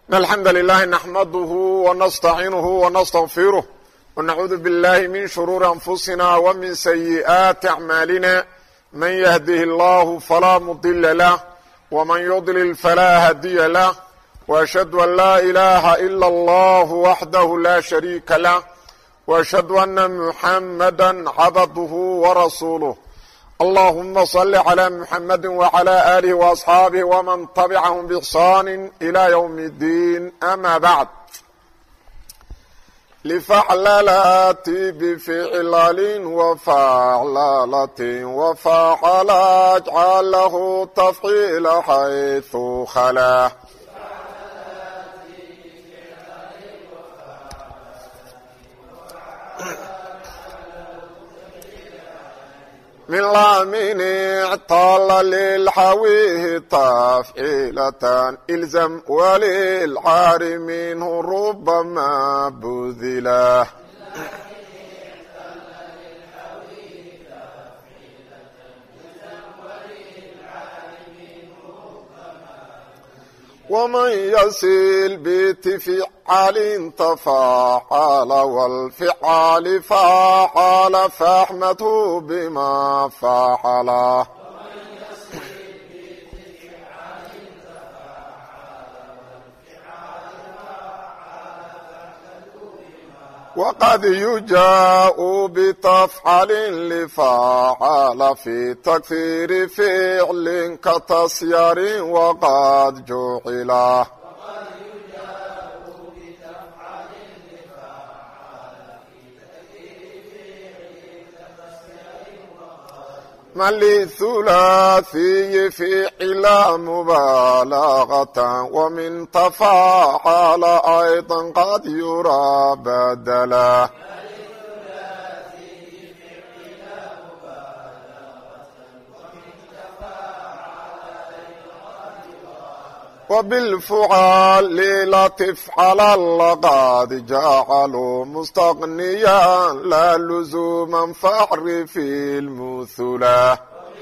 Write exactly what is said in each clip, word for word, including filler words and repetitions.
الحمد لله نحمده ونستعينه ونستغفره ونعوذ بالله من شرور أنفسنا ومن سيئات أعمالنا من يهده الله فلا مضل له ومن يضلل فلا هادي له وأشهد أن لا إله إلا الله وحده لا شريك له وأشهد أن محمدا عبده ورسوله اللهم صل على محمد وعلى آله وأصحابه ومن تبعهم بإحسان إلى يوم الدين أما بعد لفعللات بفعلال وفعللة وفعل اجعله تفعيل حيث خلا من لامن اعطال للحويه تفعيلة إلزم وللعار منه ربما بذله ومن يصل بتفعال تفاعل والفعال فاعل فاحمته بما فاعل وقد يجاء بتفعل لفاعل في تكثير فعل كتسير وقد جعل من للثلاثي فعل مبالغة ومن تفاعل أيضا قد يرى بدلا وبالفعال لا تفعل لقد جعلوا مستغنيا لا لزوما فاعرف المثلا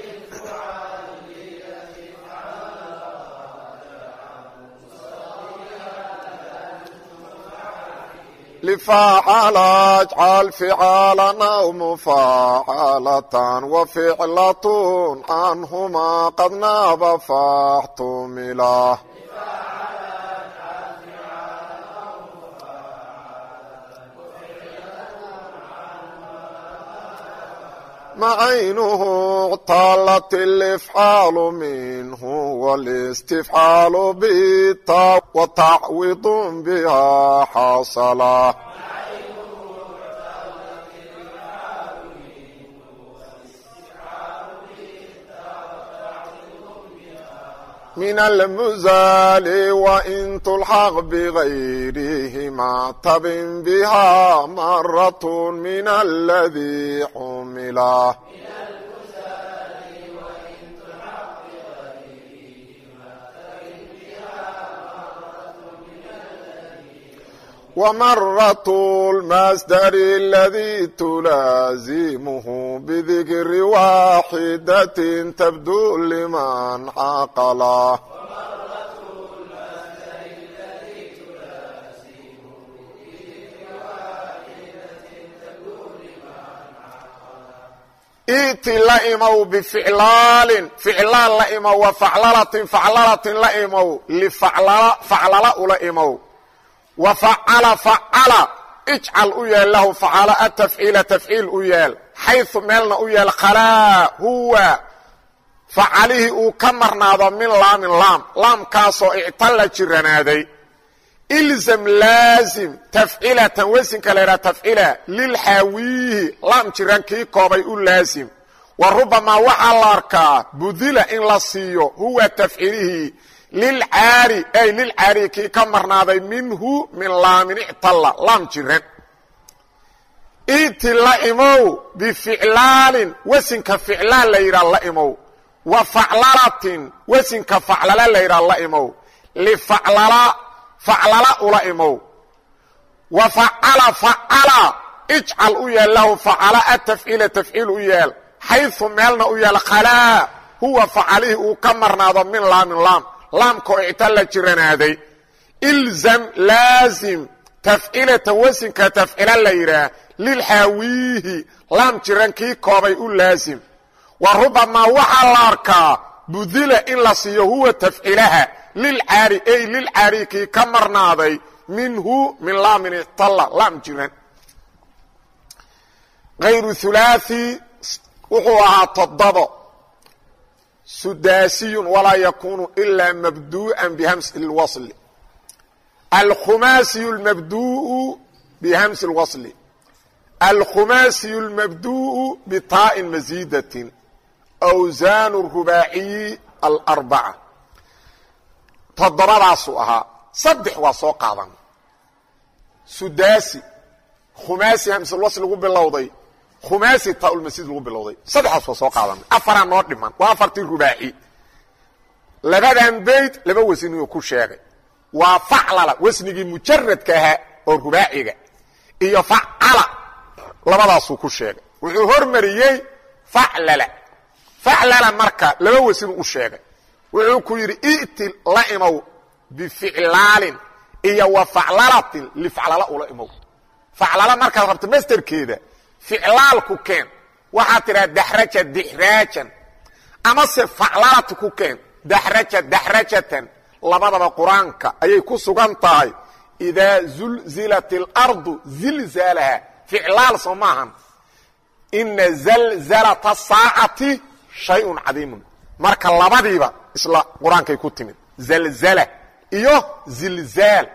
لفاعل اجعل فعالا أو مفاعلة وفعلة عنهما قد ناب فاحتملا مع عينه اعطلت الافعال منه والاستفعال بالتاء وتعويض بها حصلا من المزال وإن تلحق بغيرهما تبن بها مرة من الذي حملا ومرة المصدر الذي تلازمه بذكر واحدة تبدو لمن عقلا إيت لئموا بفعلال فعلال لئموا وفعللة فعللة لئموا لفعلل فعلل لئموا وفعل فعل اجعل uyeel له فعل التفعيل تفعيل uyeel حيث meelna uyeel khalaa huwa facalihi uu ka marnaado min laamin laam laamkaasoo ictalla jiranaaday ilzam laazim tafcilatan wasinka leeraa tafcila lilxaawiihi laam jiran kii koobay u laazim wa rubamaa waxaa la arkaa budila in la siiyo huwa tafcilihii lilcaari ay lilcaari kii ka marnaaday minhu min laamin ictalla laam jiran iti la imow bificlaalin wasinka ficlaal la yidhaha la imow wa faclalatin wasinka faclala la yidhaha la imow lifaclala faclala ula imow wa facala facala ijcal u yeel lahu facala atafciila tafciil u yeel xayثu meelna u yeel khalaa huwa facalihii uu ka marnaado min laamin laam laamkoo icta la jiranaaday ilzam laazim tafcilatan wasinka tafcila la yidhaah lilxaawiihi laam jiran kii koobay u laazim wa rubamaa waxaa la arkaa budila in la siiyo huwa tafcilaha lilcaari ay lilcaari kii ka marnaaday minhu min laamin italla laam jiran hayru hulaaثi wuxuu ahaa toddobo sudaasiyun walaa yakunu ilaa mabduu'an bihamsi اlwasli alkhumaasiyu اlmabduuءu bihamsi اlwasli alkhumaasiyu اlmabduuءu bitaa'in masiidatin awsaan rubaaciyi alarbaca toddobadaasuu ahaa saddex waa soo qaadan sudaasi khumaasi hamsulwasli lagu bilowday khumaasi taaulmasiid lagu bilowday saddexdaas waa soo qaadanay afaraa noo dhiman waa afartii rubaaci labadan bayd laba wasniyuu ku sheegay waa faclala wasnigii mujaradka ahaa oo rubaaciga iyo facala labadaasuu ku sheegay wuxuu hormariyey faclala faclala marka laba wasnuu u sheegay wuxuu ku yidhi i'ti la imow bificlaalin iyo wa faclalatin lifaclala ula imow faclala markaad rabto masterkeeda ficlaalku keen waxaad tidhaha daxraja dixraajan amase faclalati ku keen daxraja daxrajatan labadaba qur-aanka ayay ku sugan tahay idaa zulzilat اlardu zilzaalaha ficlaal soo maahan ina zalzalata saacati shayun cadiimun marka labadiiba isla qur-aankay ku timid zalzala iyo zilzaal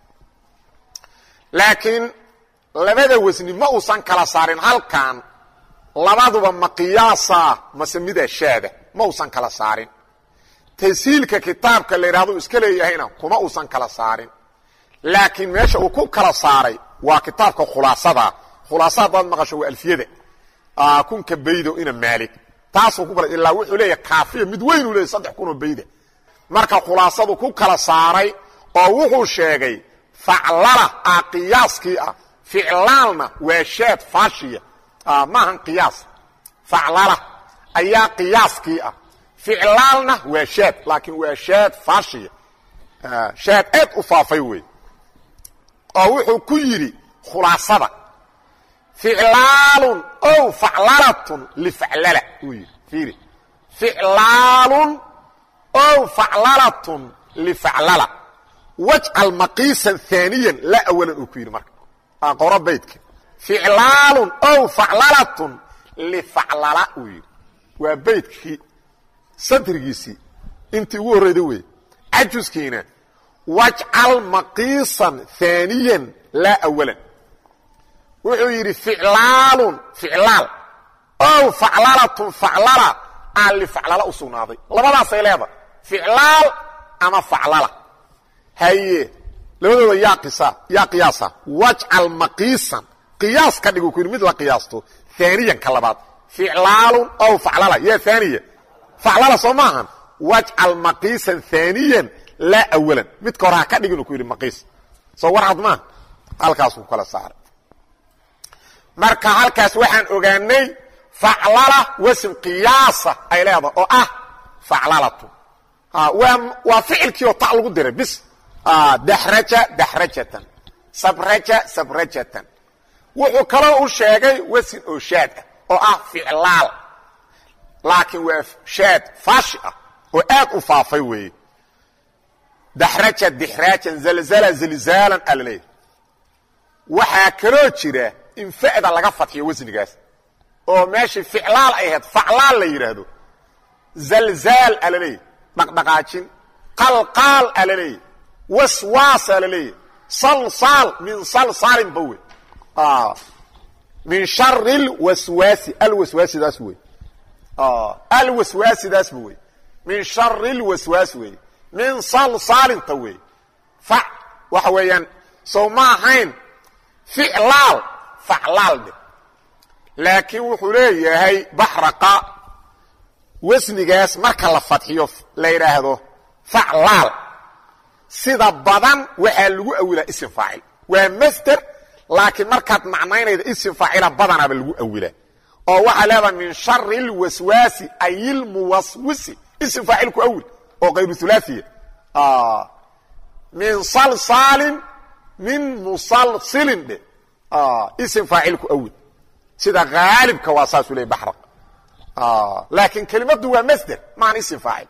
laakiin labada wasni ma uusan kala saarin halkan labaduba ma qiyaasa mase mida shaada ma uusan kala saarin tasiilka kitaabka la yidhahdo iska leeyahayna kuma uusan kala saarin laakiin meesha uu ku kala saaray waa kitaabka khulaasada khulaasada dad maqasho waa alfiyada kunka baydo ina maalik taasuu ku kala ilaa wuxuu leeyahay kaafiya mid weyn uu leeyahay saddex kun oo bayda marka khulaasadu ku kala saaray oo wuxuu sheegay faclala ah qiyaaskii ah ficlaalna waa shaad faashiya maahan qiyaas faclala ayaa qiyaaskii ah ficlaalna waa shaad laakiin waa shaad faashiya shaad aad u faafay wey oo wuxuu ku yidhi khulaasada ficlaalun ow faclalatun lifaclala uu yidhi fiiri ficlaalun ow faclalatun lifaclala wajcal maqiisan haaniyan la awalan uu ku yidhi marka qoro baydka ficlaalun ow faclalatun lifaclala uu yidhi waa baydkii sadrigiisii intii ugu horreyda wey cajuskiina wajcal maqiisan haaniyan laa awalan wuxuu yidhi ficlaalun ficlaal ow faclalatun faclala aan lifaclala u sugnaaday labadaasay leedahay ficlaal ama faclala haye labadooda yaa qisa yaa qiyaasa wajcal maqiisan qiyaas ka dhig uu ku yidhi mid la qiyaasto haaniyan ka labaad ficlaalun ow faclala yaa haaniya faclala soo maahan wajcal maqiisan haaniyan laa awalan midka hore ha ka dhigin uu ku yidhi maqiis soo warcad maaha halkaasuu kala saaray marka halkaas waxaan ogaanay faclala wasn qiyaasa ay leedahay oo ah faclalatu waa ficilkii oo ta lagu diray bis daxraja daxrajatan sabraja sabrajatan wuxuu kaloo u sheegay wasin oo shaad ah oo ah ficlaal laakiin waa shaad faashi ah oo aad u faafay weeye daxraja dixraajan zalzala zilzaalan alaleey waxaa kaloo jira in fa'da laga fadxiyo wasnigaas oo meeshii ficlaal ay ahayd faclaal la yidhaahdo zalzaal alaleey dhaqdhaqaajin qalqaal alaleey waswaasa laleeyahy salsaal min salsaalin ba wey min shari lwaswaasi alwaswaasidaas wey alwaswaasidaasba wey min shari lwaswaasi wey min salsaalinta wey fac waxa weeyaan sow ma ahayn ficlaal faclaal dhe laakiin wuxuu leeyahay baxraqa wasnigaas marka la fadxiyo la yidhaahdo faclaal sida badan waxaa lagu awilaa isim faacil waa masder laakiin markaad macnaynayda isim faacila badanaaba lagu awilaa oo waxaa leedaha min shari اlwaswaasi ayilmuwaswisi isim faacil ku awil oo kayru hulaaثiya min salsaalin min musalsilin dhe ism faacilku awid sida haalibka waa saasuu leey baxraq laakiin kelimadu waa masder maan ism faacil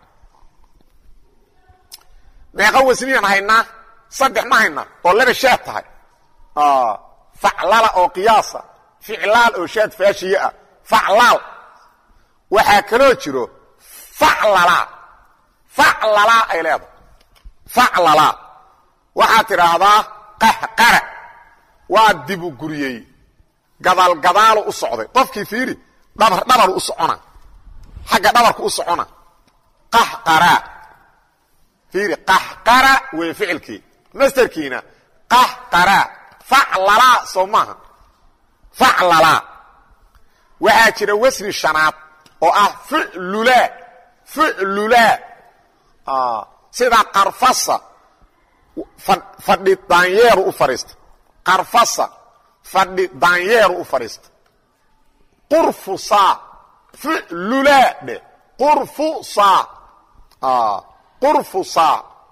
meeqa wasniyan haynaa saddex ma haynaa oo laba shaad tahay faclala oo qiyaasa ficlaal oo shaad faashiye ah faclaal waxaa kaloo jiro faclala faclala ay leedahay faclala waxaad tidhaahdaa qahqara waa dibu guriyey gadaal gadaalu u socday qofkii fiiri dhabar dhabaru u socona xagga dhabarku u socona qahqara fiiri qahqara way ficilkii masderkiina qahqara faclala soo maaha faclala waxaa jira wasni shanaad oo ah ficlula ficlula sida qarfasa fadhi daanyeeru u fariista qarfasa fadhi daanyeeru u fariista qurfusa ficlula dhe qurfusa qurfusa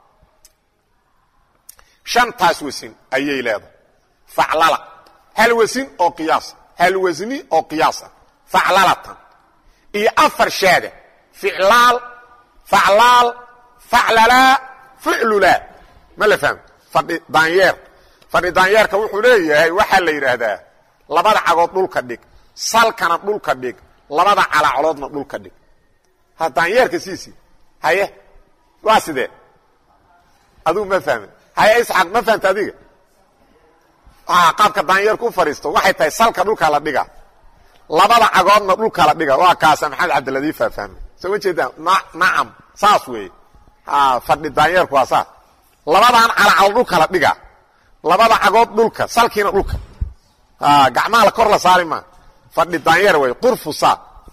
shantaas wasin ayay leedahay faclala hal wasin oo qiyaasa hal wasni oo qiyaasa faclalatan iyo afar shaada ficlaal faclaal faclala ficlula ma la fahmo fadhi daanyeer fadhi daanyeerka wuxuu leeyahay waxaa la yidhaahdaa labada cagood dhulka dhig salkana dhulka dhig labada calacoloodna dhulka dhig ha daanyeerka siisii haye waa sidee adigu ma fahmin haye isxaaq ma fahamta adiga qaabka daanyeerku u fadhiisto waxay tahay salka dhulka la dhiga labada cagoodna dhulka la dhiga waa kaasa maxamed cabdiladiif faahfaahmay soo ma jeedaan nacam saas weeye fadhi daanyeerku waa saas labadan calacalo dhulka la dhiga labada cagood dhulka salkiina dhulka gacmaha la kor la saari maa fadhi daanyeer wey qurfusa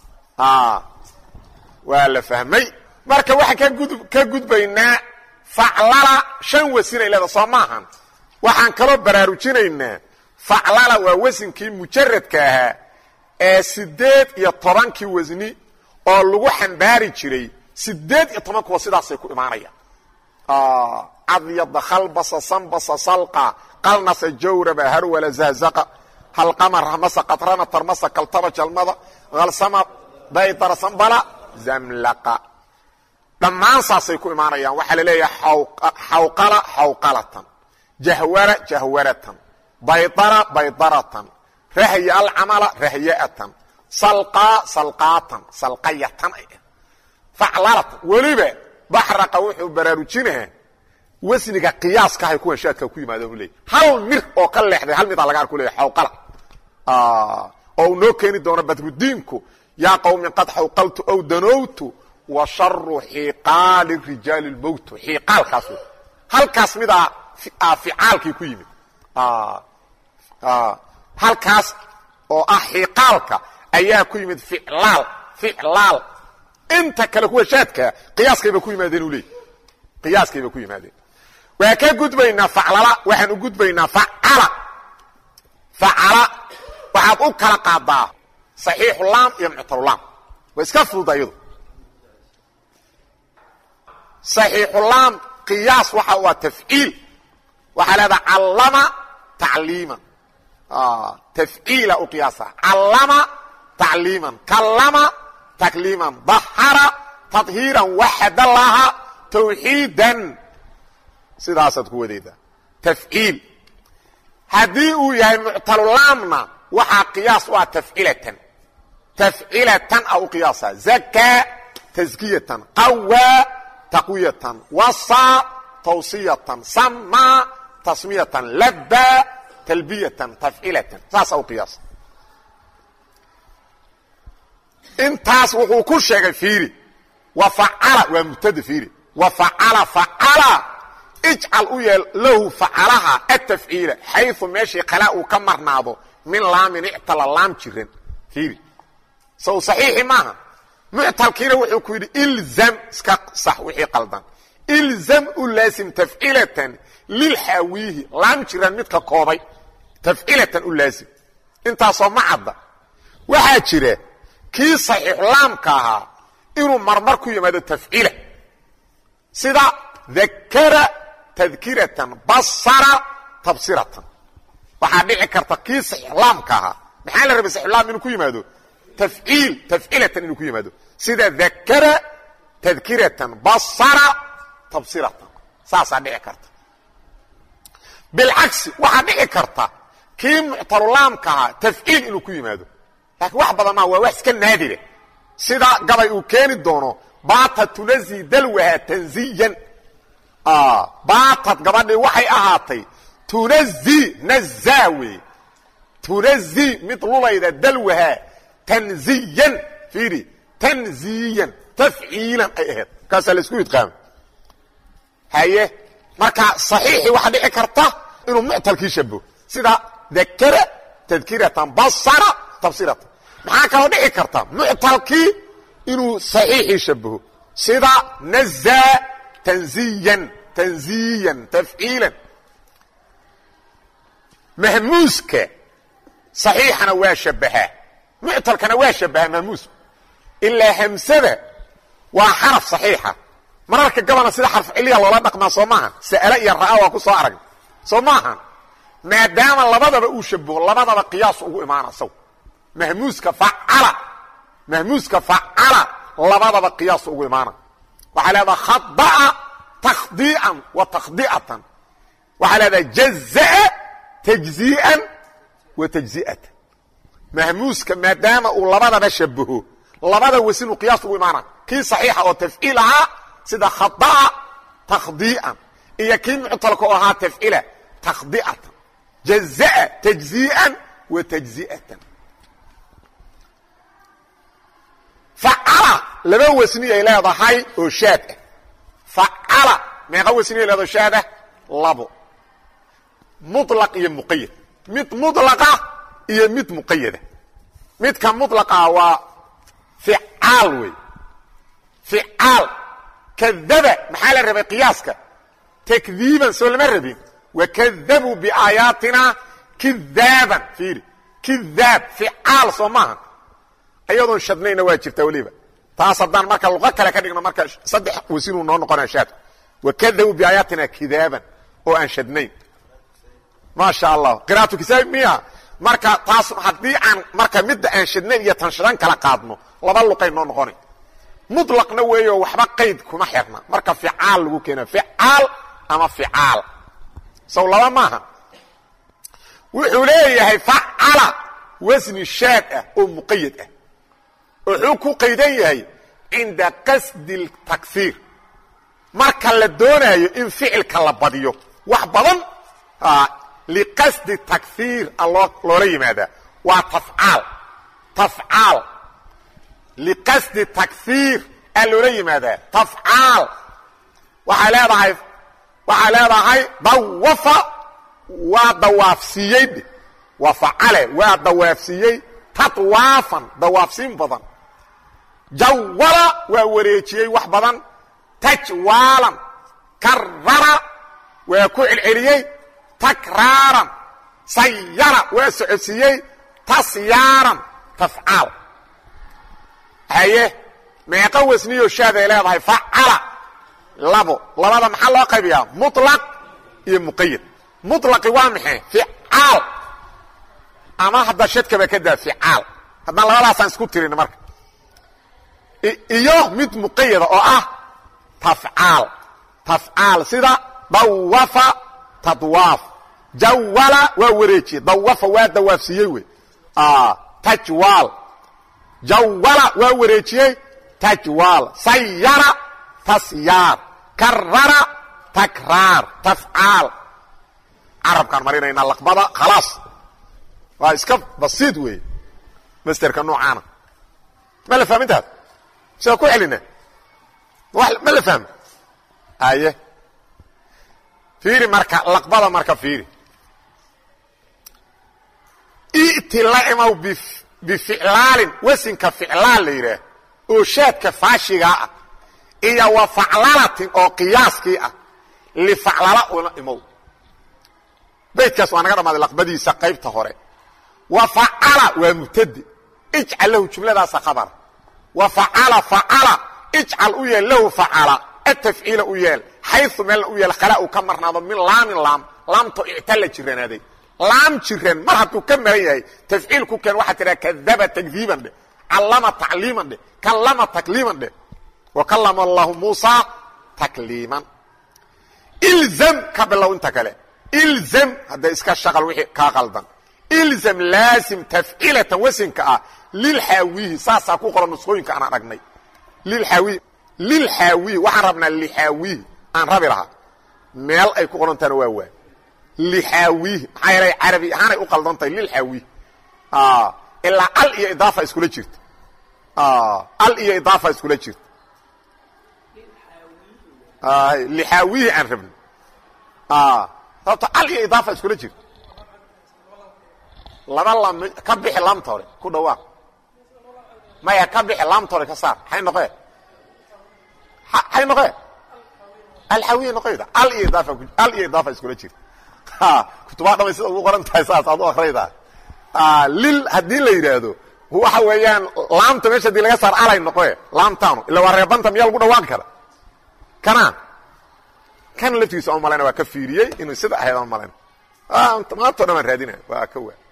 waa la fahmay marka waxaan ka gudbaynaa faclala shan wasinay leeda soo maahan waxaan kaloo baraarujinaynaa faclala waa wasinkii mujaradka ahaa ee sideed iyo tobankii wasni oo lagu xambaari jiray sideed iyo toban kuwa sidaasay ku imaanayaan cadyada khalbasa sanbasa salqa qalnasa jawraba harwala zahzaqa halqamar hamasa qatrana tarmasa kaltaba jalmada halsama daydara sambala zamlaqa dhammaan saasay ku imaanayaan waxaa la leeyahay xawqala xawqalatan jahwara jahwaratan baydara baydaratan rahya alcamala rahya'atan salqaa salqaatan salqayatan faclalatan weliba baxraqa wuxuu baraarujinaha wasniga qiyaaska hay kuwan shaadka ku yimaadeen u leeyahay hal mir oo ka leexday hal midaa laga arku leeyahay xawqala oo noo keeni doono badrudiinku yaa qawmin qad xawqaltu aw danowtu wa sharu xiiqaali rijaali lmowtu xiiqaalkaas halkaas midaa ficaalkii ku yimid halkaas oo ah xiiqaalka ayaa ku yimid ficlaal ficlaal inta kale kuwa shaadka qiyaaskayba ku yimaadeen u leeyahy qiyaaskayba ku yimaadeen waa ka gudbaynaa faclala waxaan u gudbaynaa facala facala waxaad u kala qaadaa saxiixulaam iyo muctalulaam waa iska fududa iyadu saxiixulaam qiyaas waxa waa tafciil waxaa leedaha callama tacliiman tafciila u qiyaasa callama tacliiman kallama takliiman dahara tadhiiran waxada laha tawxiidan sidaasaad ku wadeedaa tafciil haddii uu yahay muctalulaamna waxaa qiyaas u ah tafcilatan tafcilatan a u qiyaasa zakaa taskiyatan qawaa taqwiyatan wasaa tawsiyatan samaa tasmiyatan labaa talbiyatan tafcilatan saasa u qiyaasa intaas wuxuu ku sheegay fiiri wa facala waa mubtada fiiri wa facala facala ijcal u yeel lahu facalaha atafciila xayu meeshii qalaa uu ka marnaado min laamin ictala laam jiran fiiri sow saxiixi maaha muctalkiina wuxuu ku yidhi ilzam iska sax wixii qaldan ilzam u laasim tafcilatan lilxaawiihi laam jiran midka koobay tafcilatan u laasim intaasoo ma cadda waxaa jira kii saxiixulaamka ahaa inuu marmar ku yimaado tafcila sida dakara tadkiratan basara tabsiratan waxaa dhici karta kii saxiixlaamka ahaa maxaa la rabay saxiixlaam inuu ku yimaado tafciil tafcilatan inuu ku yimaado sida dakara tadkiratan basara tabsiratan saasaa dhici karta bilcagsi waxaa dhici karta kii muctalulaamka ahaa tafciil inuu ku yimaado laakiin wax badan maa waa wax iska naadire sida gabay uu keeni doono baata tunazi dalwaha tanziyan baatad gabadhii waxay ahaatay tunazi nazawe tunazi mid lulayda dalwaha tanziyan fiiri tanziyan tafciilan ay ahayd kaasaa la isku idqaam haye marka saxiixii waxaa dhici karta inuu muctalkii shabaho sida dakara tadkiratan basara tabsiratan maxaa kaloo dhici karta muctalkii inuu saxiixii shabaho sida nazaa tanziyan tanziyan tafciilan mahmuuska saxiixana waa shabahaa muctalkana waa shabahaa mahmuuska ilaa hamsada waa xaraf saxiixa mararka gabana sida xarf ciliya loola dhaqmaa soo maaha sa'ala iyo ra'a waa ku soo arag soo maaha maadaama labadaba uu shabaho labadaba qiyaas ugu imaana saw mahmuuska facala mahmuuska facala labadaba qiyaas ugu imaana waxaa leedaha khada'a takhdii'an wa takhdi'atan waxaa leedaha jaza'a tajzii'an wa tajzi'atan mahmuuska maadaama uu labadaba shabaho labada wasin uu qiyaas ugu imaana kii saxiixa oo tafciil ahaa sida khada'a takhdii'an iyo kii muctalka oo ahaa tafcila takhdi'atan jaza'a tajzii'an wa tajzi'atan facala laba wasni ay leedahay oo shaad ah facala meeqa wasni ay leedahay shaad ah labo mutlaq iyo muqayyad mid mutlaqa iyo mid muqayyada midka mutlaqa waa fi'aal way fi'aal kadaba maxaa la rabay qiyaaska takdiiban soo lama rabin wa kadabu bi aayatina kidaaban fiiri kidaab fi'aal soo maaha ayadoon shadnayna waa jirtaa waliba taas haddaan marka luqa kale ka dhigno marka saddex wasiinu noo noqonaa shaadku wakadabu biaayaatina kidaaban oo aan shadnayn ma sha allah qiraatu kisaab miya marka taas haddii aan marka midda aan shadnayn iyo tan shadan kala qaadno laba luqay noo noqonay mutlaqna weeyo waxba qayd kuma xirna marka fi'aal lagu keena fi'aal ama fi'aal saw laba maaha wuxuu leeyahay fa'ala wasni shaad ah oo muqayyad ah wuxuu ku qaydan yahay inda qasdi takfiir marka la doonayo in ficilka la badiyo wax badan liqasdi takfiir allah loola yimaada waa tafcaal tafcaal liqasdi takfiir loola yimaada tafcaal waxaa leedahay waxaa leedahay dawafa waa dawaafsiiyey waa facale waa dawaafsiiyey tatwaafan dawaafsiin badan jawala waa wareejiyey wax badan tajwaalan karara waa ku celceliyey takraaran sayara waa socodsiiyey tasyaaran tafcaal haye meeqa wasniyo shaaday leedahay facala labo labada maxaa loo qaybiyaa mutlaq iyo muqayyad mutlaqi waa maxay ficaal ama hadda shadkaba ka daa ficaal haddaan labadaasaan isku tirin marka iyo mid muqayyada oo ah tafcaal tafcaal sida dawafa tadwaaf jawala waa wareejiye dawafa waa dawaafsiiyey wey tajwaal jawala waa wareejiyey tajwaal sayara tasyaar karara takraar tafcaal carabkaan marinaynaa laqbada khalaas waa iska basiid wey masterka noocaana ma la fahmintaas sidaa ku celina ma la fahmi aye fiiri marka laqbada marka fiiri i'ti la imaw bificlaalin wasinka ficlaal la yidhaah oo shaadka faashigaa ah iyo wa faclalatin oo qiyaaskii ah lifaclala una imow baydkaas waa naga dhammaaday laqbadiisa qaybta hore wa facala waa mubtadi ijcal lahu jumladaasa khabara wa facala facala ijcal u yeel lahu facala atafciila u yeel xayثu meel u yeel khala uu ka marnaado min laamin laam laamto ictala jiranaaday laam jiran mar hadduu ka maran yahay tafciil ku keen waxaa tiraa kadaba takdiiban dhe callama tacliiman dhe kallama takliiman dhe wa kallama allahu muusa takliiman ilzam ka bilow inta kale ilzam hadda iska shaqal wixii kaa qaldan ilzam laasim tafciilatan wasinka ah lilxaawihi saasaa ku qoran nusqooyinka aan aragnay lilxaawihi lilxaawihi waxaan rabnaa lixaawihi aan rabi lahaa meel ay ku qorantaana waa waa lixaawihi maxaa yeelay carabi ahaanay u qaldan tahay lilxaawihi ilaa al iyo idaafa iskula jirta al iyo idaafa iskula jirta lixaawihi aan rabno sababto al iyo idaafa iskula jirta laba lam ka bixi laamta hore ku dhawaaq maya ka bixi laamta hore ka saar hay noqee hay noqee alxaawihi noqeyda al iyo idaafa al iyo idaafa iskula jirta kutubaa dhamay sida ugu qoran tahay saas aad u akraydaa lil haddii la yidhaahdo waxa weeyaan laamta meesha hadii laga saar alay noqoe laamtaanu ila waa reebanta miyaa lagu dhawaaqi kara kana kan laftigiisa oo malayna waa ka fiiriyey inuu sida ahayd oo malayna maanto dhan aan raadinaya waa ka waa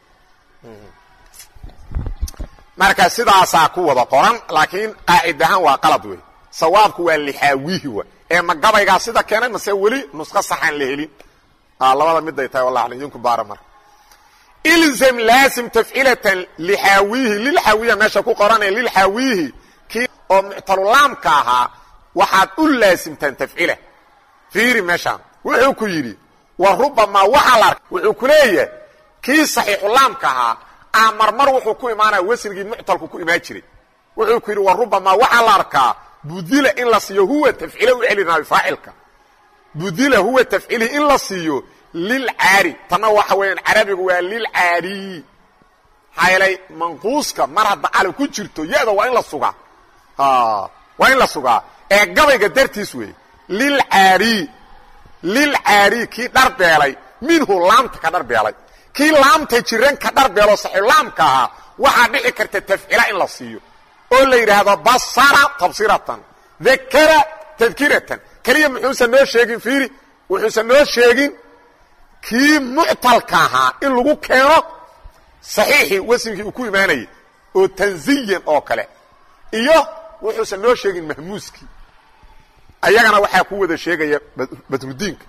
marka sidaasaa ku wada qoran laakiin qaacid ahaan waa qalad wey sawaabku waa lixaawihi wa ee ma gabaygaa sida keenay mase weli nusqo saxaan la helin labada miday tahay wallahi alim idinku baara mar ilzam laasim tafciilatan lixaawihi lilxaawiya meesha ku qoran ee lilxaawihi kii oo muctalulaamka ahaa waxaad u laasimtaan tafciila fiiri meeshaan wuxuu ku yidhi wa rubamaa waxaa la arkay wuxuu ku leeyahay kii saxiixulaamka ahaa aa marmar wuxuu ku imaanaya wasnigii muctalku ku imaan jiray wuxuu ku yidhi wa rubamaa waxaa la arkaa budila in la siiyo huwa tafciila u celinaayo faacilka budila huwa tafciilihi in la siiyo lilcaari tanna waxa weeyaan carabigu waa lilcaari maxaa yeelay manquuska mar hadda cali ku jirto ya-da waa in la sugaa waa in la sugaa ee gabayga dartiis weeye lilcaari lilcaari kii dharbeelay minhu laamta ka dharbeelay kii laamta jiran ka dharbeelo saxiixulaamka ahaa waxaa dhici karta tafciila in la siiyo oo la yidhaahdo basara tabsiratan dakara tadkiratan keliya muxuusan noo sheegin fiiri wuxuusan noo sheegin kii muctalka ahaa in lagu keeno saxiixii wasninkii uu ku imaanayay oo tanziyan oo kale iyo wuxuusan noo sheegin mahmuuskii ayagana waxaa ku wada sheegaya badrudiinka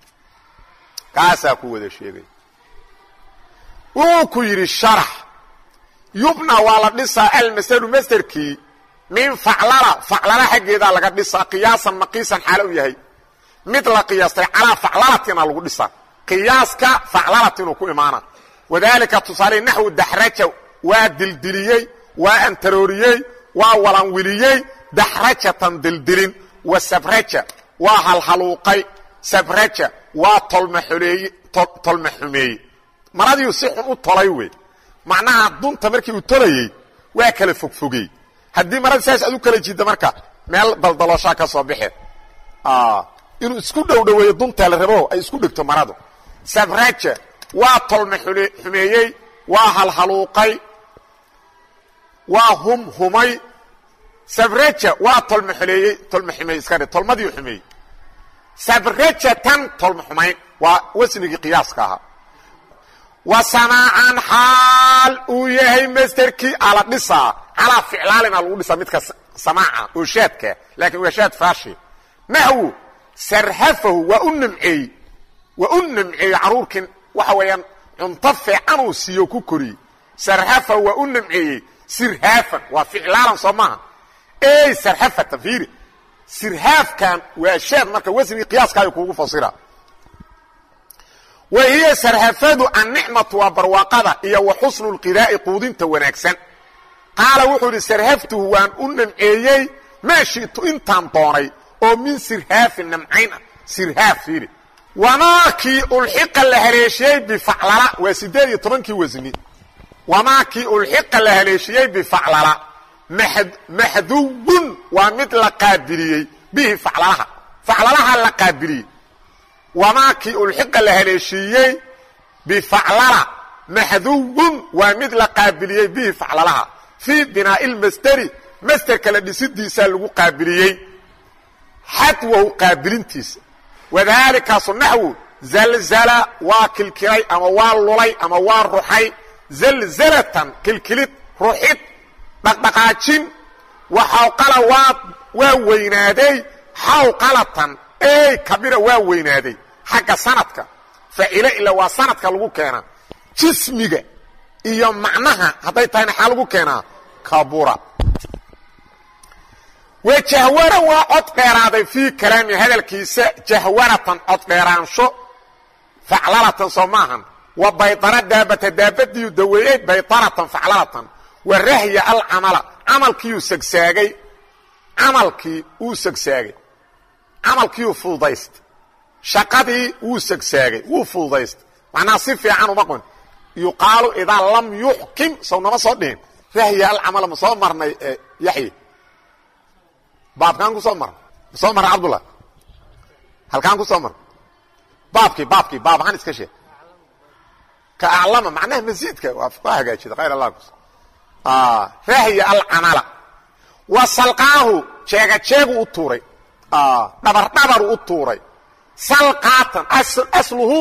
kaasaa ku wada sheegaya wuu ku yidhi sharax yubna waa la dhisaa almasalu masderkii min faclala faclala xaggeedaa laga dhisaa qiyaasan maqiisan xaalo u yahay mid la qiyaastay calaa faclalatina lagu dhisaa qiyaaska faclalatinuu ku imaana wadaalika tusaale naxwu daxraja waa dildiliyey waa antarooriyey waa walanwiliyey daxrajatan dildilin wa sabraja waa halhaluuqay sabraja waa tolmaxuleeye tolma xumeeye maradiiu si xun u tolay wey macnaha dunta markii uu tolayey waa kala fogfogey haddii maradi saas aad u kala jidda marka meel daldalooshaa ka soo baxeen inuu isku dhowdhoweeyo duntaa la rabo ay isku dhegto maradu sabraja waa tolma xumeeyey waa halhaluuqay waa hum humay sabraja waa tolma xuleeyey tolma xumeey iska dhe tolmadii xumeeyey sabrajatan tolma xumayn waa wasnigii qiyaaska ahaa wa samaacan xaal uu yahay masterkii ala dhisaa calaa ficlaalina lagu dhisaa midka samaaca oo shaadka laakiin waa shaad faashi naxwu sarhafahu waa u nimceey waa u nimceey caruurkin waxa weeyaan cunto fiican uu siiyo ku koriyey sarhafahu waa u nimceeyey sirhaafan waa ficlaalan soo maaha ey sarhafatan fiiri sirhaafkan waa shaad marka wasnigii qiyaaskaayo kuugu fasira wa hiya sarhafadu annicmatu waa barwaaqada iyo wa xusnu lqidaa'i quudinta wanaagsan qaala wuxuu yidhi sarhaftuhu waan u namceeyey maa shi'tu intaan doonay oo min sirhaafin namcayn ah sirhaaf fiiri wamaakii ulxiqa la haleeshiyey bifaclala waa siddeed iyo tobankii wasni wamaakii ulxiqa la haleeshiyey bifaclala maxduwun waa mid la qaabiliyey bihi faclalaha faclalaha la qaabiliyey wamaakii ulxiqa la haleeshiiyey bifaclala maxduwun waa mid la qaabiliyey bihi faclalaha fii binaa'i lmasderi masderka la dhisidiisaa lagu qaabiliyey xadwahu qaabilintiisa wadaalikaasu naxwu zalzala waa kilkilay ama waa lulay ama waa ruxay zalzalatan kilkilid ruxid dhaqdhaqaajin waxawqala waa waa weynaaday xawqalatan ey kabira waa weynaaday xagga sanadka facila ila waa sanadka lagu keenaa jismiga iyo macnaha hadday tahayna xaa lagu keenaa kabura wajahwara waa cod dheeraaday fii kalaami hadalkiisa jahwaratan cod dheeraansho faclalatan soo maahan wa baydara daabata daabadiiu daweeyey baydaratan faclalatan wa rahya alcamala camalkiiuu sagsaagay camalkii uu sagsaagay camalkiiuu fududaystay shaqadii wuu sagsaagay wuu fududaystay macnaha si fiican uma qon yuqaalu idaa lam yuxkim sow nama soo dhihin rahya alcamala ma soo marnay yaxye baabkaan ku soo marna ma soo marna cabdullah halkaan ku soo marna baabkii baabkii baab ahaan iska sheeg ka aclama macnaha masiidka waa hagaajida khayr allah kus rahya alcamala wa salqaahu jeega jeegu u tuuray dhabar dhabaru u tuuray salqaatan asluhu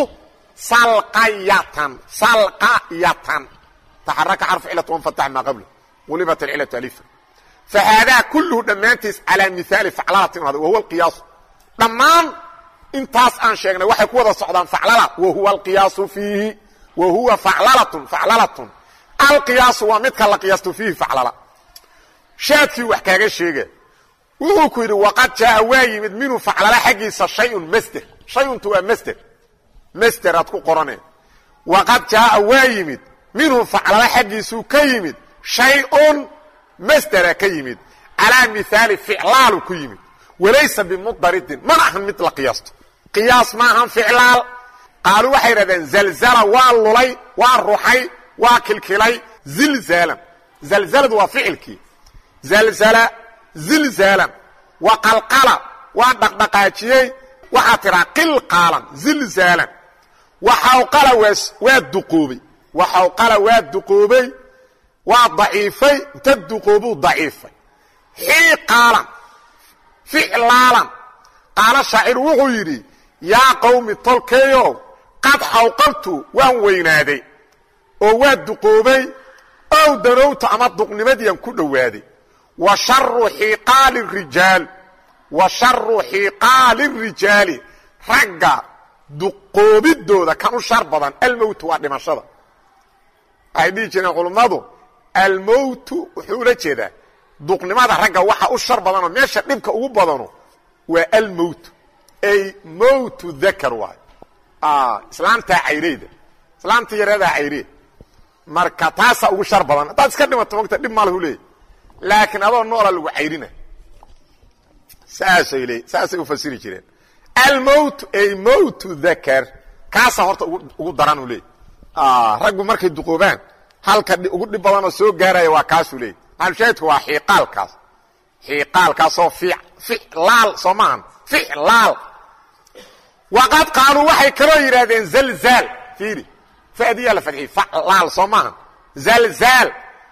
salqayatan salqayatan taxaraka xarfu cilatu wanfatax maa qablu qulibat alcilatu alifa fahaadaa kulluhu dhammaantiis calaa mihaali faclalatin hada wahuwa alqiyaasu dhammaan intaas aan sheegnay waxay ku wada socdaan faclala wahuwa alqiyaasu fiihi wa huwa faclalatun faclalatun alqiyaasu waa midka la qiyaasto fiihi faclala shaadkii wax kaaga sheega wuxuu ku yidhi waqad jaa waa yimid minhu faclala xaggiisa shayun masder shayuntu waa masder masder aad ku qoraneen waqad jaa waa yimid minhu faclala xaggiisuu ka yimid shay-un masdera ka yimid calaa mihaali ficlaalu ku yimid walaysa bimudaridin mana ahan mid la qiyaasto qiyaas ma ahan ficlaal qaaluu waxay yidhahdeen zalzala waa lulay waa ruxay waa kilkilay zilzaalan zalzaladu waa ficilkii zalzala zilzaalan wa qalqala waa dhaqdhaqaajiyey waxaa tiraa qilqaalan zilzaalan waxawqala waa duqoobay waxawqala waa duqoobay waa daciifay inta duqoobuu daciifay xiiqaalan ficlaalan qaala shaaciru wuxuu yidhi yaa qawmi tolkeeyow qad xawqaltu waan weynaaday oo waa duqoobay ow danowta ama duqnimadiian ku dhowaaday wa sharu xiiqaali rijaal wa sharu xiiqaali rijaali ragga duqoobidooda kan u shar badan almowtu waa dhimashada waxay dhihi jireen culummadu almowtu wuxuu ula jeedaa duqnimada ragga waxa u shar badanoo meesha dhibka ugu badano waa almowtu ay mowtu dakar waay islaamtaa cayreyda islaamta yareedaa cayreed marka taasaa ugu shar badan haddaad iska dhimato mogta dhib ma lahu leeyahy laakiin adoo noola lagu cayrina saasay leey saasay u fasiri jireen almowtu ay mowtu dakar kaasaa horta ugu daran u leey raggu markay duqoobaan halka ugu dhib badanoo soo gaaraya waa kaasuu leeyay maxalushaahidku waa xiiqaalkaas xiiqaalkaasoo ficlaal soo maahan ficlaal waqad qaaluu waxay kaloo yidhahdeen zalzaal fiiri fadiyaa la fadxiyey faclaal soo maahan zalzaal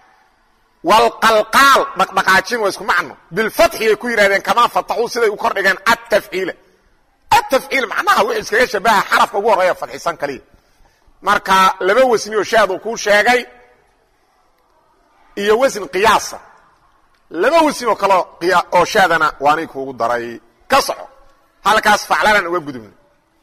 walqalqaal dhaqdhaqaajin waa isku macno bilfatxiyay ku yidhahdeen kamaa fataxuu siday u kor dhigeen atafciila atafciil macnaha wuxuu iskaga shabaha xarafka ugu horreeya fadxisan kaliya marka laba wasni oo shaad uu kuu sheegay iyo wasn qiyaasa laba wasni oo kale oo shaadana waanay kuugu daray ka soco halkaas faclalan uga gudubna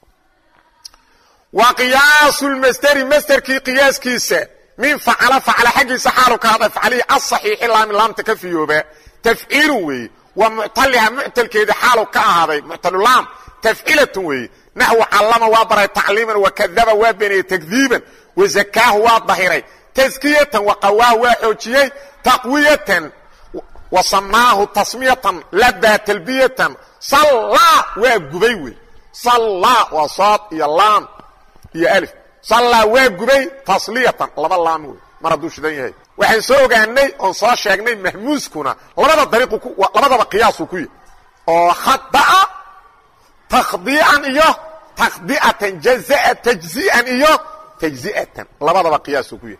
wa qiyaasu lmasderi masderkii qiyaaskiisa min facala facala xaggiisa xaalu ka haday faclihi asaxiixi laami laamta ka fiyooba tafciilun weeye wa muctaliha muctalkeeda xaalu ka ahaaday muctalulaam tafcilatun weeye naxwu callama waa baray tacliiman wakadaba waa beeniyey takdiiban wazakaahu waa dahiray taskiyatan waqawaahu waa xoojiyey taqwiyatan wasamaahu tasmiyatan ladaa talbiyatan sallaa waa gubay wey sallaa waa sood iyo laam iyo alif sallaa waa gubay tasliyatan laba laam wey mar hadduu shidan yahay waxaan soo ogaanay oon soo sheegnay mahmuuskuna labada dariiqu labadaba qiyaasuu ku yahy oo khada'a takdiican iyo takdi'atan jazaa tajzi'an iyo tajzi'atan labadaba qiyaasuu ku yahay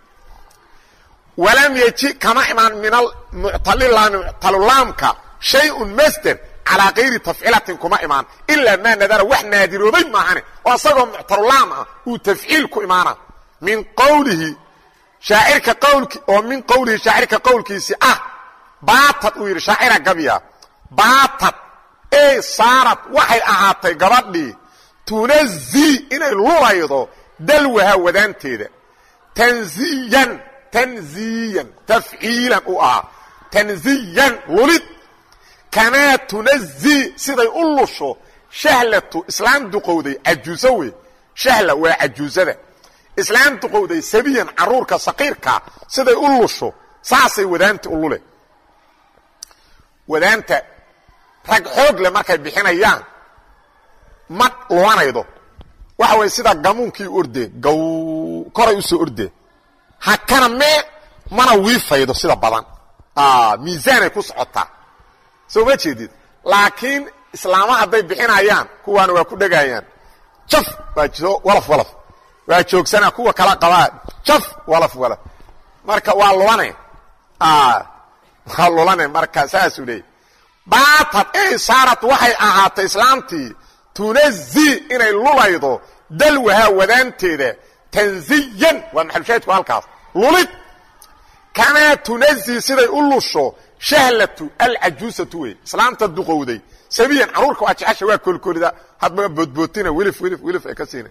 walam yeji kama imaan min almuctalilaami muctalulaamka shay-un masder calaa kayri tafciilatin kuma imaan ilaa maa nadara wax naadiroobay maahane oo asagoo muctarulaam ah uu tafciil ku imaana min qowlihi shaacirka qowlki oo min qowlihi shaacirka qowlkiisi ah baatad uu yidhi shaacira gabya baatad ey saarad waxay ahaatay gabadhii tunazii inay lulaydo dalwaha wadaanteeda tanziyan tanziyan tafciilan u ahaa tanziyan lulid kamaa tunazii siday u lusho shahlatu islaan duqowday cajuuso wey shahla waa cajuusada islaan duqowday sabiyan caruurka saqiirka siday u lusho saasay wadaanta u lule wadaanta rag xoog le markay bixinayaan ma lulanaydo waxa way sida gamuunkii orde gaw koray u soo orde hakana mee mana wiifaydo sida badan ah miisaanay ku socotaa soo ma jeedid laakiin islaamaha haday bixinayaan kuwaana waa ku dhagayaan jaf waa jiro walaf walaf waa joogsana kuwa kala qabaa jaf walaf walaf marka waa lulanay ah waa lulanay marka saas u leey baatad ay saarat waxay ahaatay islaamtii tunazii inay lulaydo dalwaha wadaanteeda tanziyan waa maxalshaydku halkaas lulid kamaa tunazii siday u lusho shahlatu alcajuusatu wey islaamta duqowday sabiyan caruurka waa jecesha waa kolkolida hadba boodbootina wilif wilif wilif ay ka siina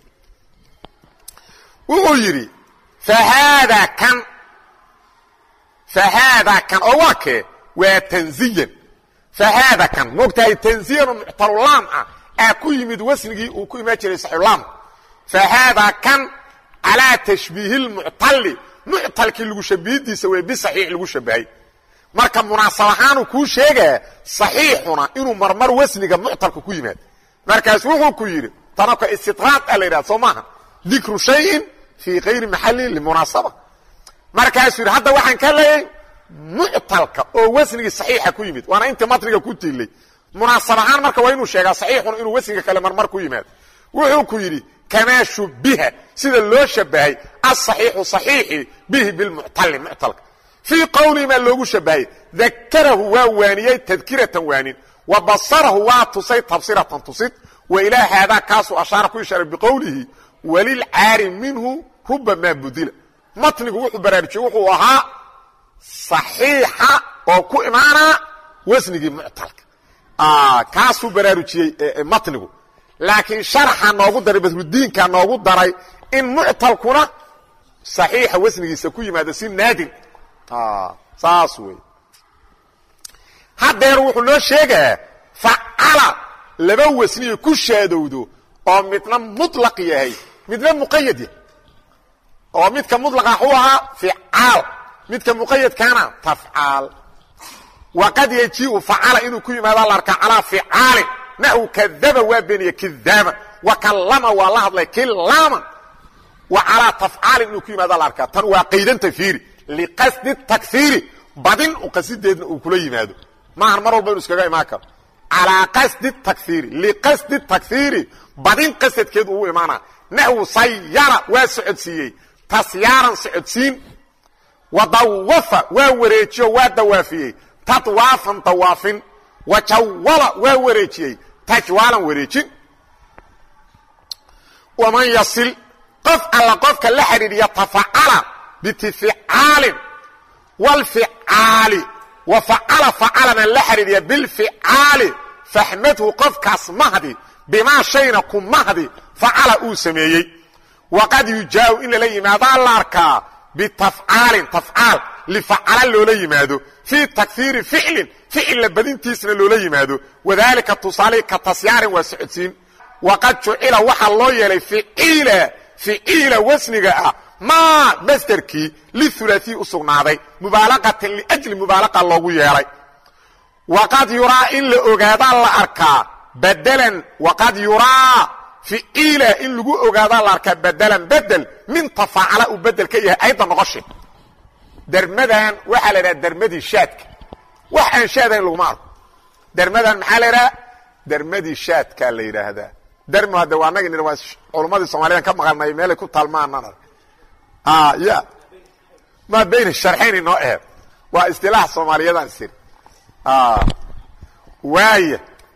wuxuu yidhi fahaada kan fahaada kan oo waa kee waa tanziyan fahaada kan moogtahay tanziyan oo muctarulaam ah aa ku yimid wasnigii uu ku imaan jiray saxulaam fahaada kan calaa tashbiihi lmuctali muctalkii lagu shabihidiisa wey bisaxiix lagu shabahay marka munaasab ahaanu kuu sheegaa saxiixuna inuu marmar wasniga muctalka ku yimaad markaas wuxuu ku yidhi tanaka istitraad a la yidhahda soo maaha dikru shayin fii kayri maxalin limunaasaba markaasuu yidhi hadda waxaan ka leeyay muctalka oo wasnigii saxiixa ku yimid waana intii matniga ku tiilay munaasab ahaan marka waa inuu sheegaa saxiixuna inuu wasniga kale marmar ku yimaado wuxuu ku yidhi kamaa shubiha sida loo shabahay asaxiixu saxiixi bihi bilmuctali muctalka fii qowlihi maa loogu shabahay dakarahu waa waaniyey tadkiratan waanin wa basarahu waa tusay tabsiratan tusid wa ilaa haadaa kaasuu ashaara ku ishaaray biqowlihi walilcaari minhu rubamaa budila matnigu wuxuu baraarujiyey wuxuu ahaa saxiixa oo ku imaanaa wasnigii muctalka kaasuu baraarujiyey matnigu laakiin sharxa noogu daray badrudiinka noogu daray in muctalkuna saxiixa wasnigiisa ku yimaado si naadir saas wey haddeer wuxuu noo sheegaa facala laba wasniye ku shaadowdo oo midna muطlaq yahay midna muqayad yahay oo midka muطlaqa wuxuu ahaa ficaal midka muqayadkaana tafcaal waqad yajiu facala inuu ku yimaado la arkaa calaa ficaalin naxu kadaba waa beeniye kidaaba wa kallama waa la hadlay kilaaman wa calaa tafcaalin inuu ku yimaado la arkaa tan waa qaydanta fiiri liqasdi takhiiri badin u qasideedna uu kula yimaado maahan mar walba inu iskaga imaan karo calaa qasdi takhiiri liqasdi takhiiri badin qasadkeedu uu imaanaa naxwu sayara waa socodsiiyey tasyaaran socodsiin wa dawafa waa wareejiyo waa dawaafiyey tatwaafan dawaafin wa jawala waa wareejiyey tajwaalan wareejin waman yasil qof alla qofka la xidhiidhiya tafacala bitifcaalin wlficaali wa facala facalana la xidhiidhiya bilficaali faxmadhu qofkaas mahdi bimaa shayna ku mahdi facala uu sameeyey waqad yujaau in lala yimaadaa la arkaa bitafcaalin tafcaal lifacala loola yimaado fii takhiiri ficlin ficilla badintiisna loola yimaado wadaalika tusaale ka tasyaarin waa socodsiin waqad jucila waxaa loo yeelay ficiila ficiila wasniga ah maa masderkii lihulaai u sugnaaday mubaalaqatan liajli mubaalaqa loogu yeelay waqad yuraa in la ogaadaa la arkaa badalan waqad yuraa ficiila in lagu ogaadaa la arkaa badalan bedel min tafacala uu bedel ka yahay ayda noqoshe dermadan waxaa la idhaha dermadii shaadka wax aan shaadayn laguma arko dermadan maxaa la idhaha dermadii shaadkaa la yidhaahdaa dermo hadde waa anagi waa culummadii soomaliyan ka maqalnay meelay ku taalmaanaan ark ya maa bayna sharxayn inoo aheed waa istilaax soomaaliyadan sir waaya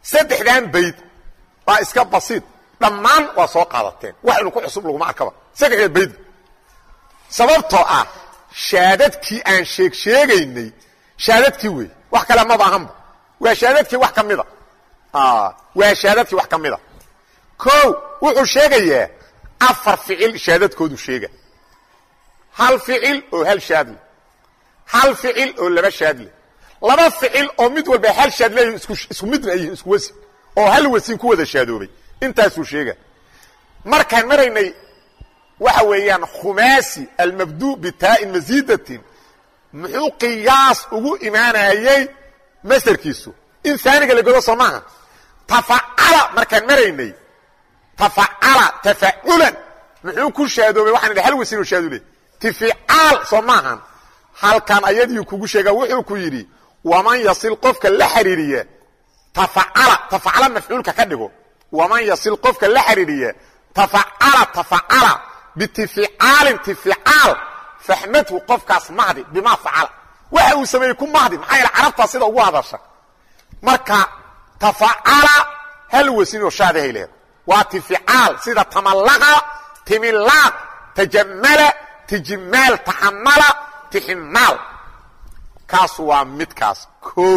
saddexdan bayd baa iska basiid dhammaan waa soo qaadateen wax inuu ku cusub lagu ma arkaba saddexdan bayd sababtoo ah shaadadkii aan sheeg sheegaynay shaadadkii weey wax kale ma baahanba waa shaadadkii wax kamida ah waa shaadadkii wax kamida koow wuxuu sheegayaa afar ficil shaadadkoodu sheega hal ficil oo hal shaad leh hal ficil oo laba shaad leh laba ficil oo mid walba hal shaad leh isku isku mid ay isku wasi oo hal wasin ku wada shaadoobay intaas uu sheega markaan maraynay waxa weeyaan khumaasi almabdu bita'in mazidatin muxuu qiyaas ugu imaanayay masdarkiisu in saaniga la godo soomaha tafa'ala markaan maraynay tafa'ala tafa'ulan muxuu ku shaadoobay waxaan hal wasin oo shaadoobay tifi'al soomaha halkan ayadii kugu sheega wuxuu ku yiri waman yasil qofka la xiriiriya tafa'ala tafa'ala mafcuulka ka dhigo waman yasil qofka la xiriiriya tafa'ala tafa'ala بتفعال تفعال فحمته قفكاس مهدي بما فعل waxa uu sameeyay ku mahdi maxay arabta sida ugu hadasha marka tafa'ala hal wasino shaadayle wa tif'al sida tamallaqa timillaq tajammala tijmal tahammala tihmal kaas waa midkaas ko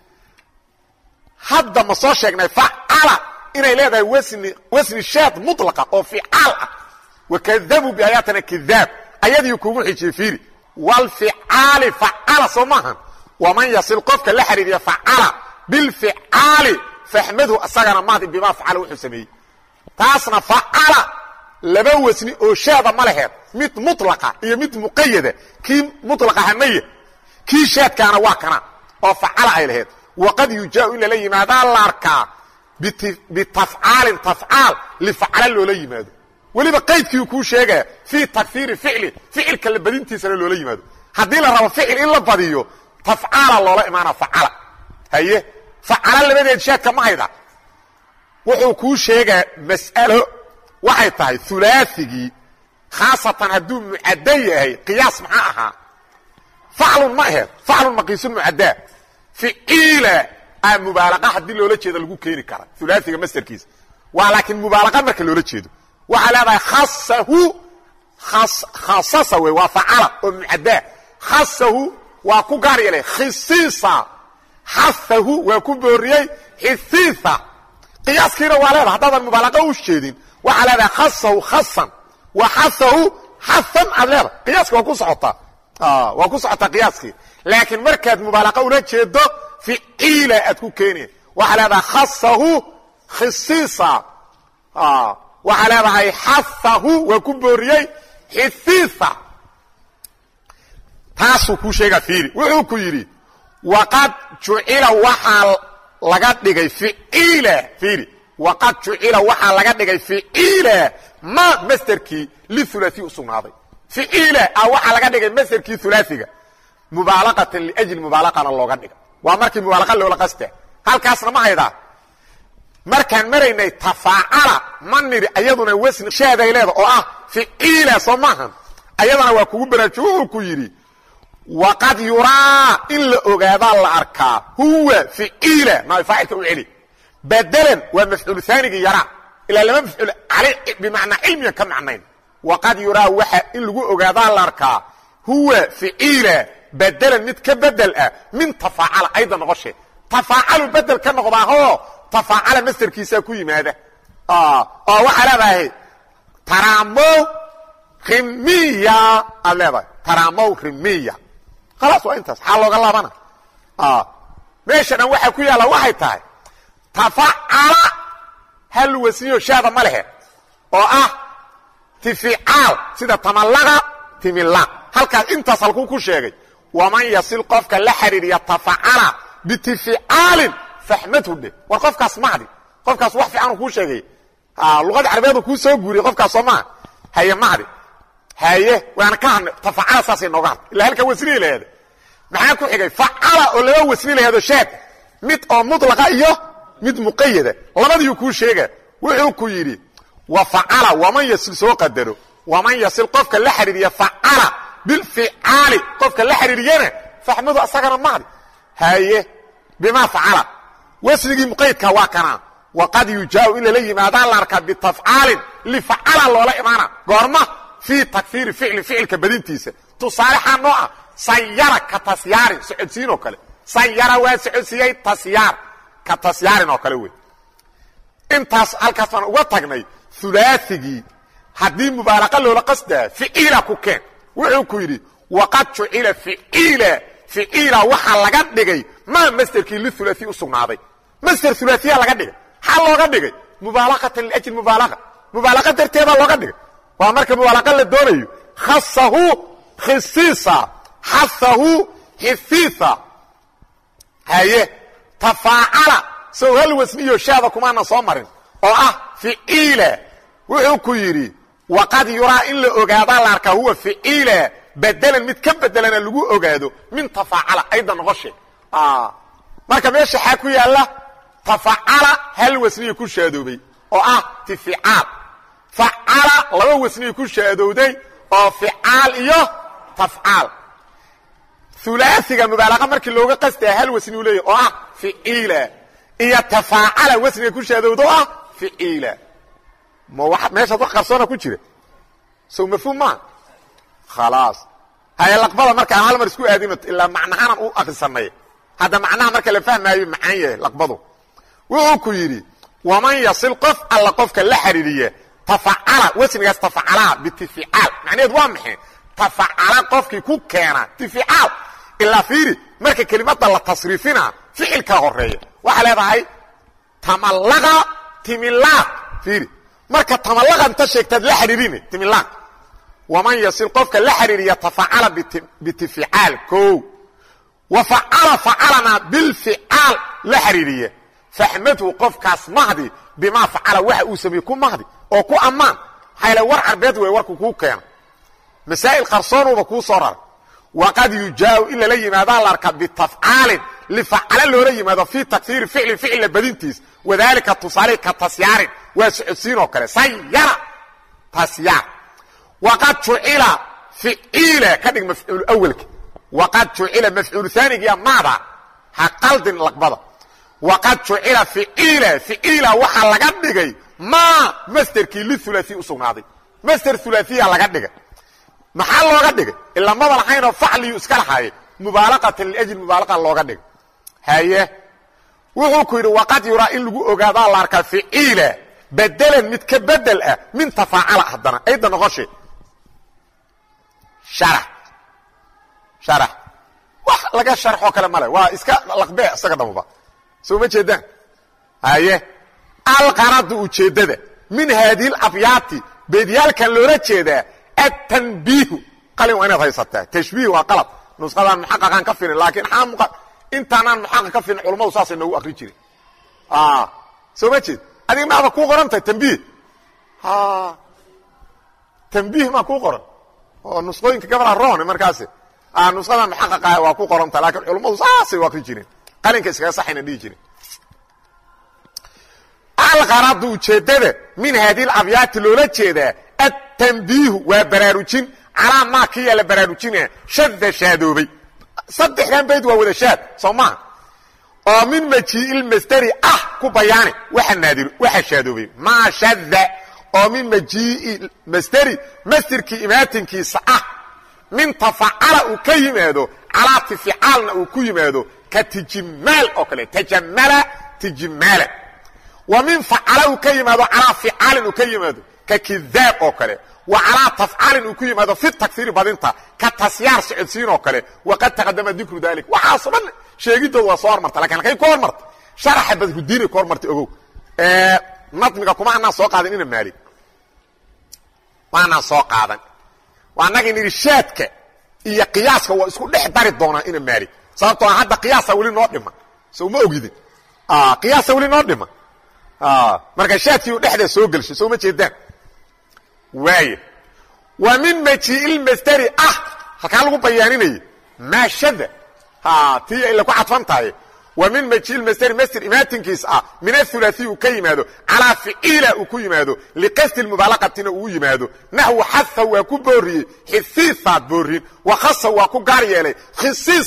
hadda ma soo sheegnay fa'ala inay leedahay wasni wasni shaad mutlaqa oo fi'al ah وكذبوا بآياتنا كذاب ايادي يكونوا حجيفيري والفعال فعل صمها ومن يصل قفك لحرير يفعل بالفعال فاحمده أساقنا ماضي بما فعل وحسمي تاسنا فعل لبوسني او شاد ملهد مت مطلقة هي مت مقيدة كي مطلقة همية كي شاد كان واكنا وفعل ايلهد وقد يجاء إلى لي ماذا الاركا بتفعال تفعال لفعل له لي ماذا waliba qaydkii ku sheegay fi takfir fi'li fi'ilka la badintiisa loo yimaado hadii la rabo fi'il in la badiyo taf'ala loola imaana fa'ala haye fa'ala labadeed shaadka ma hayda wuxuu ku sheegay mas'alo waxay tahay thulathigi khaasatan haduu muadda yahay qiyaas ma aha fa'lun ma aha fa'lun maqisun muadda fi'ila ay mubalaqa hadii loola jeedo lagu keeni kara thulathiga masdarkiis waa laakiin mubalaqa marka loola jeedo وعلى هذا خاصه خاص خاصه وفعل ومعدا خاصه وكو غاري له خصيصه حثه وكو بوريي حثيثه قياس كده ولا هذا المبالغه وشيدين وعلى هذا خاصه خاصا وحثه حثا على قياس وكو صعطه اه وكو صعطه قياسك لكن مركز مبالغه ولا جيدو في الى اتكو كيني وعلى هذا خاصه خصيصه اه وعلى هذا حثه وكبريي حثيثة تاسو كو شيغا فيري وحو كو يري وقد جعل وحا لغا دغاي فعيله فيري وقد جعل وحا لغا دغاي فعيله ما مستركي لثلاثي اسنادي فعيله او وحا لغا دغاي مستركي ثلاثيغا مبالغه لاجل مبالغه لوغا دغ ومركي مبالغه لو لقسته halkaasna ma hayda markaan maraynay tafaa'ala maniri ayaduna wasn sheeday leedo oo ah fi'ila samahan ayadana waa kugu baraajo ku yiri waqad yura illa ogaada la arkaa huwa fi'ila ma fa'ilka u cili badalan wa maf'ul thani yara ila lama maf'ul ali bimaana ilmiyan ka macnayn waqad yura waxa in lagu ogaada la arkaa huwa fi'ila badalan mid ka badal ah min tafaa'ala aydan noqoshe tafa'alu badal ka noqdaaho تفاعل مستر كيسا كو يماده اه اه وحلا باهي ترامو خمية الله ترامو خمية خلاص وانت حال لوغا لابانا اه ماشي انا waxa ku yaala waxay tahay تفاعل هل وسيو شاده ملهه oo ah tifi'al sida tamallaqa timilla halka inta salku ku sheegay waman yasil qofka la xiriiriya tafa'ala bitifi'al فحمته به وقف كاس معدي قف كاس واحد عنه كو شيغي اه لغه العربيه كو سو غوري قف كاس ما هي معدي هي وانا كان تفعل اساسي نوغان الا هلك وسري له هذا maxaa ku xigay fa'ala oo loo wasri leeyahay sheek mid oo mudlaqa iyo mid muqayyada labadii ku sheega wuxuu ku yiri wa fa'ala wa man yasil soo qadaro wa man yasil qofka la xiriiriya fa'ala bil fi'ali qofka la xiriiriyana fahmadu asagana maadi haye bima fa'ala wasnigii muqaydka waa kana waqad yujaa ila la yimaada la arka bitaf'aalin li fa'ala loola imaana goorma fi takfir fi'l fi'lka badintiisa tusaalaha nooca sayara ka tasyaarin socodsiin oo kale sayara waa socodsiiyay tasyaar ka tasyaarin oo kale way intaas halkaas aan uga tagnay thulathigi hadii mubaalaqa loola qasda fi'ila ku keen wuxuu ku yiri waqad ju'ila fi'ila fi'ila waxa laga dhigay ma masdarkii li thulathi usugnaaday masdar thulaathiya laga dhigay hal looga dhigay mubaalaqatan li ajli mubaalaqa mubaalaqa darteeda looga dhigay waa marka mubaalaqa la doonayo khassahu khissisa hasahu hithitha haye tafaala soo hal wasniyo shaada kuma na soo marin oo ah fi'ila wuxuu ku yiri waqad yura in la ogaada la arka huwa fi'ila badalan mid ka badalana lagu ogaado min tafaala aydan qoshe ah marka meesha xaq ku yaala tafaala hal wasniyo ku shaadoobay oo ah tifi'al fa'ala laba wasniyo ku shaadowday oo fi'al iyo taf'al thulaathiga mubaalaqa markii looga qastay hal wasniyo leeyahay oo ah fi'ila iyo tafaala wasniyo ku shaadowdo ah fi'ila ma waxa meesha wax qarsoona ku jira soo mafhuum ma خلاص هاي لقبه marka hal mar isku aadimo illa macnahan uu akhrisanay hada macnaha marka la fahmayo macaan laqbadu wuxuu ku yiri waman yasil qaf alla qafka la xiriiriye tafa'ala wasnigaas tafa'ala bitifi'al macnaheedu waa maxay tafa'ala qofkii ku keena tifi'al illa fiiri marka kelimada la tasriifina ficilka horeeyo waxa leedahay tamallaqa timillaq fiiri marka tamallaqa inta sheegtad la xiriirini timillaq ومن يصل قفك لحرير يتفعل بتفعال كو وفعل فعلنا بالفعال لحريرية فحمته قفك اسمهدي بما فعل واحد اسميكم مهدي او كو امان حيلا ورع البيت ويوركو كو كان مسائل قرصان وبكو صرر وقد يجاو إلا لي ماذا لاركب بالتفعال لفعل له لي ماذا في تكثير فعل فعل بدينتيس وذلك تصالي كتسيار وسعسين وكري سيارة تسيار وقد فعل فعيل كان مفعول اول وقد فعل مفعول ثاني يا ماذا حقلد لقبضه وقد فعل فعيل فعيل waxa laga dhigay ma masterki li thulathi usugnaadi master thulathi laga dhigay maxaa looga dhigay illa maba lahayn facli iska lahayd mubaalaqatan li ajli mubaalaqa looga dhigay haye wuxuu ku yiri waqad yura in lagu ogaado la arka fi'ila badalan mid ka badal ah min tafaala hadana ayda noqoshay شرح شرح wax laga sharxo kale male waa iska laqbee isaga dhamaba soo ma jeedaan haye al qarad u jeedada min hadii al abyati beediyalka loola jeeda at-tanbih qalin wana haysata tashbiih waa qalad nusqadan muhaqqaqan ka firin laakiin xamuqa intaanaan muhaqqaq ka firin culumadu saasay nagu akhri jiray ah soo ma jeed adiga ma ku qorantay tanbih ha tanbih ma ku qoran oo nusqooyinka gabadha roon markaas aan nusqadan muhaqqaqa waa ku qoranta laakiin culimadu saasay waa jireen qalinka iskaga saxina dhigi jireen al qaradu jeedada min hadii abyat loola jeeda at-tanbih wa baraarujin ala ma kiya la baraarujina shadda shadoobay saddexdan bayd waa wada shaad soomaa oo min majiil mastari ah ku bayaani waxa naadir waxa shadoobay ma shadda oo min majiil mastari mastarki imaatinki saah min tafa'ala u kayimaado ala tif'alna u ku yimaado ka tijmal oo kale tajammala tijmala wa min fa'ala u kayimaado ala fi'al u kayimaado ka kidab oo kale wa ala taf'al u ku yimaado fi takthir badinta ka tasyar sicisiin oo kale waqad taqaddama dhikru dalik wa hasaban sheegido waa soo marta laakiin kay koor marta sharax badrudiin koor marta ogow ee nadmiga kuma ana soo qaadin ina maali waana soo qaadan waanaga in irshaadka iyo qiyaaska waa isku dhex dari doona ina maali sababtoo hadda qiyaasa wali noo dhima soo ma ogidin ah qiyaasa wali noo dhima ah marka shaadkii u dhexda soo galshay soo ma jeedaan waaye wa min majiil mastari ah halka lagu bayaaninay ma shada ha tii ila ku cadfantahay ومن مجيل مستر مستر إماتنكيس آه من الثلاثي وكيمادو على فعيلة وكيمادو لقصد المبالغة تنو يمادو نحو حثة وكو بوري حثيثة بوري وخصة وكو قاريالي خصيصة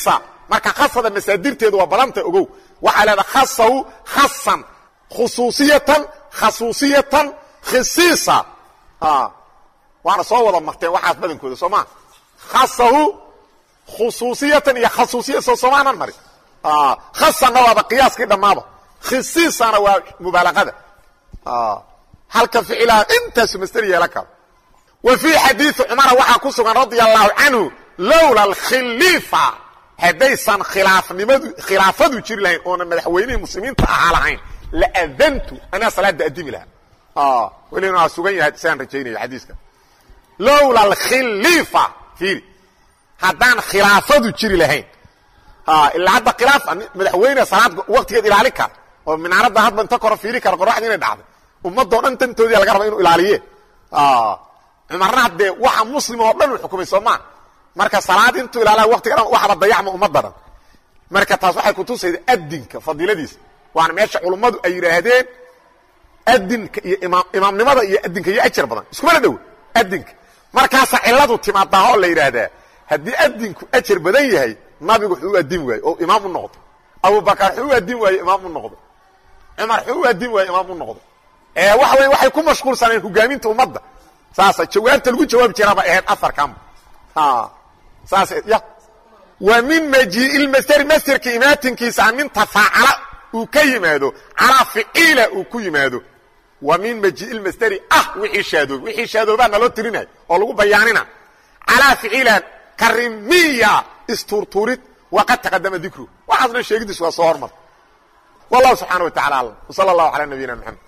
marka khasada masaadirteedu waa badanta ogow waxa leeda khasaw khasan khusuusiyatan khasuusiyatan khisiisa ah waana soo wada marteen waxaas badankooda Soomaa khasahu khusuusiyatan iyo khasuusiyatan Soomaanan mari ah khasana waa qiyaaskii dhamaaba khisiisana waa mubaalaqada ah halka ficilaa inta sumastariya laka wa fi hadith Umar waxa ku sugan radiyallahu anhu lawla al-khilafa hadaysan khilaafnimadu khilaafadu jir lahayn oo madaxweynaha muslimiinta ah lahayn la adantu ana salaada adimi laha ah walina sugan yahay saan rajaynay hadiiska lawla al-khilafa fi hadan khilaafadu jir lahayn ah illa hada khilaaf madaxweynaha salaad waqtigeed ilaali kar oo minaarada hadba inta kor fiiri kar qoraxda inay dhacdo ummadda dhan tantoodii laga rabo inuu ilaaliyo ah umarna de waxa muslim oo dhan xukumay Soomaa marka salaad intuu ilaala waqtiga waxa dayacmo ummadda marka taas waxay ku tusayday adinka fadiladiis waana meesha culimadu ay yiraahdeen adinka iyo imaam imaamnimada iyo adinka iyo ajir badan isku mala dhow adinka markaas ciladu timaada oo la yiraahdaa hadii adinku ajir badan yahay nabigu wuxuu adin waay oo imaam u noqdo Abu Bakar wuxuu adin waay imaam u noqdo Umar wuxuu adin waay imaam u noqdo ee waxa way waxay ku mashquulsaneen hogaaminta ummadda saasa jawaabta lagu jawaab jiraba ahayd afar kam ha saasa ya wa min maji'il masdar masdarki imaatinkiisa min tafaacala uu ka yimaado ala fi'ila uu ku yimaado wa min maji'il masdari ah wixii shaado wixii shaado baa naloo tirinay oo lagu bayaanina ala fi'ila karimiya isturturid waqad taqaddama dhikru waxaadna sheegidiisu waa soo hormar wallahu subhanahu wa ta'ala wa sallallahu ala nabiyina muhammad